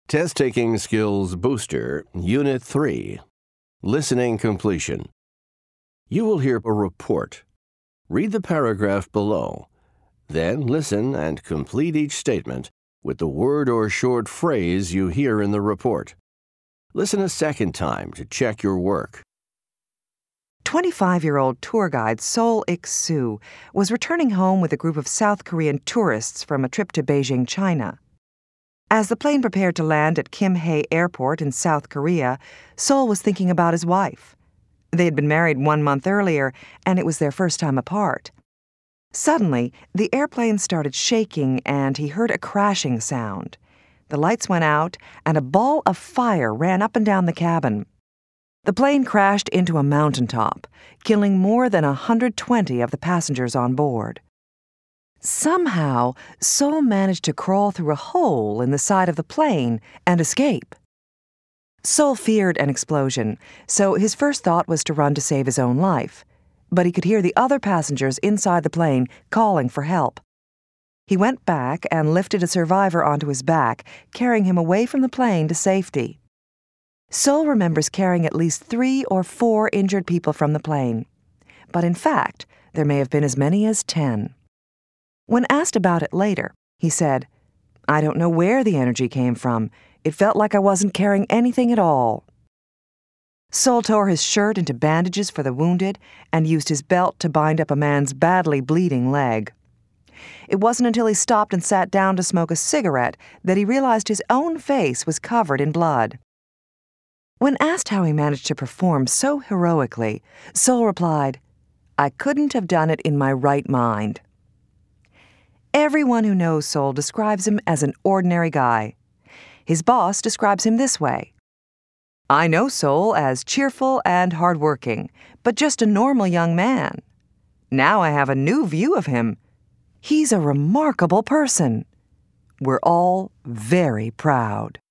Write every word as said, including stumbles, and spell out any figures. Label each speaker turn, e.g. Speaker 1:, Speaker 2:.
Speaker 1: Test Taking Skills Booster, Unit three. Listening Completion. You will hear a report. Read the paragraph below. Then listen and complete each statement with the word or short phrase you hear in the report. Listen a second time to check your work.
Speaker 2: twenty-five-year-old tour guide Sol Ik-soo was returning home with a group of South Korean tourists from a trip to Beijing, China. As the plane prepared to land at Kim Hae Airport in South Korea, Sol was thinking about his wife. They had been married one month earlier, and it was their first time apart. Suddenly, the airplane started shaking, and he heard a crashing sound. The lights went out, and a ball of fire ran up and down the cabin. The plane crashed into a mountaintop, killing more than one hundred twenty of the passengers on board. Somehow, Sol managed to crawl through a hole in the side of the plane and escape. Sol feared an explosion, so his first thought was to run to save his own life. But he could hear the other passengers inside the plane calling for help. He went back and lifted a survivor onto his back, carrying him away from the plane to safety. Sol remembers carrying at least three or four injured people from the plane. But in fact, there may have been as many as ten. When asked about it later, he said, "I don't know where the energy came from. It felt like I wasn't carrying anything at all." Sol tore his shirt into bandages for the wounded and used his belt to bind up a man's badly bleeding leg. It wasn't until he stopped and sat down to smoke a cigarette that he realized his own face was covered in blood. When asked how he managed to perform so heroically, Sol replied, "I couldn't have done it in my right mind." Everyone who knows Sol describes him as an ordinary guy. His boss describes him this way: "I know Sol as cheerful and hardworking, but just a normal young man. Now I have a new view of him. He's a remarkable person. We're all very proud."